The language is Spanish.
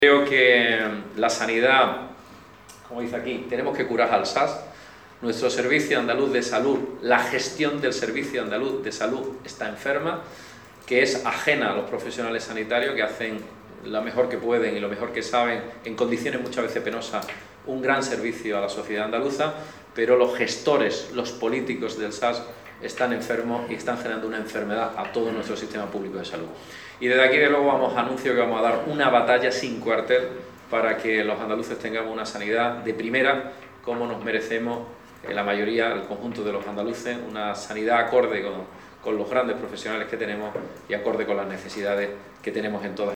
Creo que la sanidad, como dice aquí, tenemos que curar al SAS. Nuestro Servicio Andaluz de Salud, la gestión del Servicio Andaluz de Salud está enferma, que es ajena a los profesionales sanitarios que hacen lo mejor que pueden y lo mejor que saben, en condiciones muchas veces penosas, un gran servicio a la sociedad andaluza, pero los gestores, los políticos del SAS están enfermos y están generando una enfermedad a todo nuestro sistema público de salud. Y desde aquí, de luego, anuncio que vamos a dar una batalla sin cuartel para que los andaluces tengamos una sanidad de primera, como nos merecemos la mayoría, el conjunto de los andaluces, una sanidad acorde con los grandes profesionales que tenemos y acorde con las necesidades que tenemos en todas